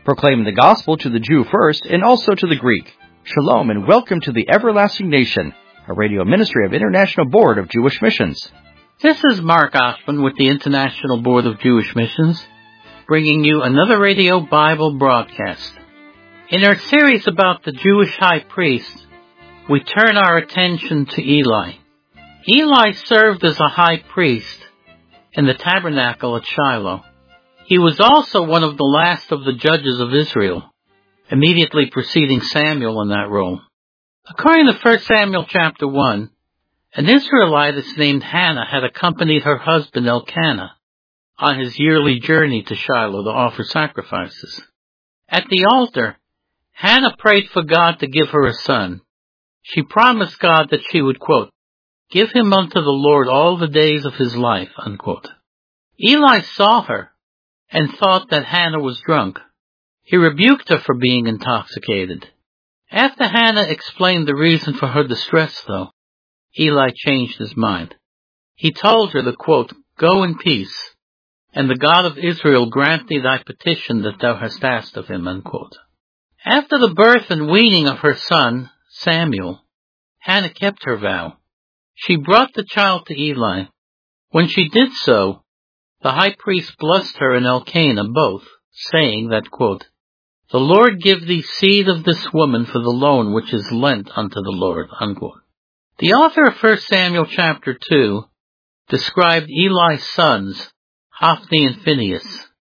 proclaiming the gospel to the Jew first and also to the Greek. Shalom and welcome to the Everlasting Nation, a radio ministry of International Board of Jewish Missions. This is Mark Oshman with the International Board of Jewish Missions, bringing you another radio Bible broadcast. In our series about the Jewish high priest, we turn our attention to Eli. Eli served as a high priest in the tabernacle at Shiloh. He was also one of the last of the judges of Israel, immediately preceding Samuel in that role. According to 1 Samuel chapter 1, an Israelite named Hannah had accompanied her husband Elkanah on his yearly journey to Shiloh to offer sacrifices. At the altar, Hannah prayed for God to give her a son. She promised God that she would, quote, give him unto the Lord all the days of his life, unquote. Eli saw her and thought that Hannah was drunk. He rebuked her for being intoxicated. After Hannah explained the reason for her distress, though, Eli changed his mind. He told her to, quote, go in peace, and the God of Israel grant thee thy petition that thou hast asked of him, unquote. After the birth and weaning of her son, Samuel, Hannah kept her vow. She brought the child to Eli. When she did so, the high priest blessed her and Elkanah both, saying that, quote, the Lord give thee seed of this woman for the loan which is lent unto the Lord, unquote. The author of 1 Samuel chapter 2 described Eli's sons, Hophni and Phinehas,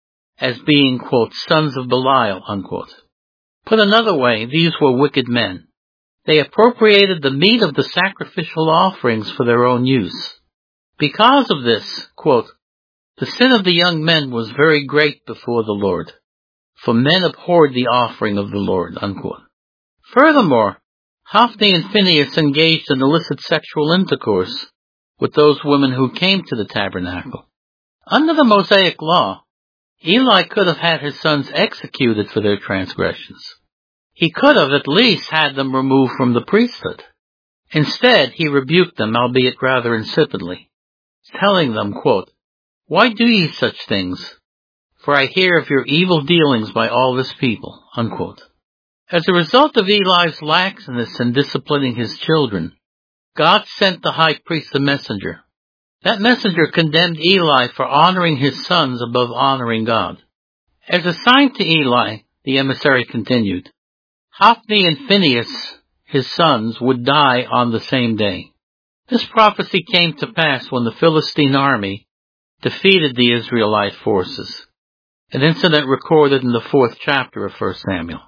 as being, quote, sons of Belial, unquote. Put another way, these were wicked men. They appropriated the meat of the sacrificial offerings for their own use. Because of this, quote, the sin of the young men was very great before the Lord, for men abhorred the offering of the Lord, unquote. Furthermore, Hophni and Phinehas engaged in illicit sexual intercourse with those women who came to the tabernacle. Under the Mosaic law, Eli could have had his sons executed for their transgressions. He could have at least had them removed from the priesthood. Instead, he rebuked them, albeit rather insipidly, telling them, quote, why do ye such things? For I hear of your evil dealings by all this people, unquote. As a result of Eli's laxness in disciplining his children, God sent the high priest a messenger. That messenger condemned Eli for honoring his sons above honoring God. As a sign to Eli, the emissary continued, Hophni and Phinehas, his sons, would die on the same day. This prophecy came to pass when the Philistine army defeated the Israelite forces, an incident recorded in the 4th chapter of 1 Samuel.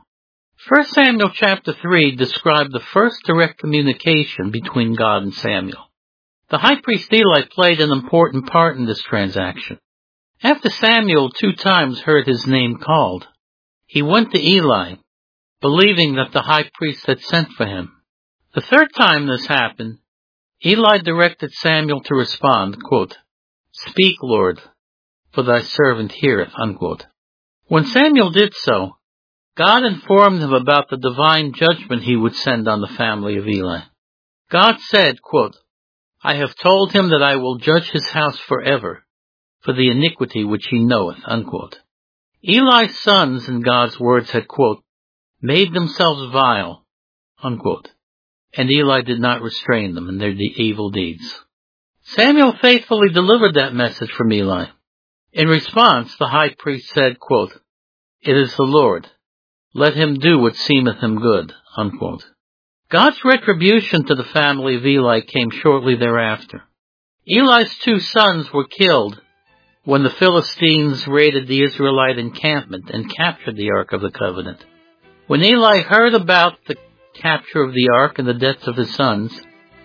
1 Samuel chapter 3 described the first direct communication between God and Samuel. The high priest Eli played an important part in this transaction. After Samuel 2 times heard his name called, he went to Eli, believing that the high priest had sent for him. The 3rd time this happened, Eli directed Samuel to respond, quote, speak, Lord, for thy servant heareth, unquote. When Samuel did so, God informed him about the divine judgment he would send on the family of Eli. God said, quote, I have told him that I will judge his house forever for the iniquity which he knoweth, unquote. Eli's sons, in God's words, had, quote, made themselves vile, unquote, and Eli did not restrain them in their evil deeds. Samuel faithfully delivered that message from Eli. In response, the high priest said, quote, it is the Lord. Let him do what seemeth him good, unquote. God's retribution to the family of Eli came shortly thereafter. Eli's 2 sons were killed when the Philistines raided the Israelite encampment and captured the Ark of the Covenant. When Eli heard about the capture of the Ark and the deaths of his sons,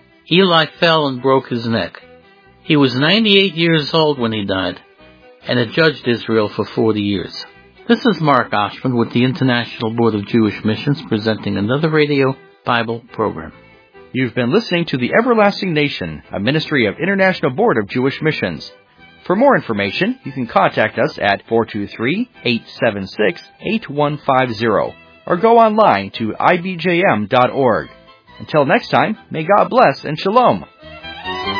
Eli fell and broke his neck. He was 98 years old when he died, and had judged Israel for 40 years. This is Mark Oshman with the International Board of Jewish Missions presenting another radio Bible program. You've been listening to the Everlasting Nation, a ministry of International Board of Jewish Missions. For more information, you can contact us at 423-876-8150 or go online to ibjm.org. Until next time, may God bless and shalom.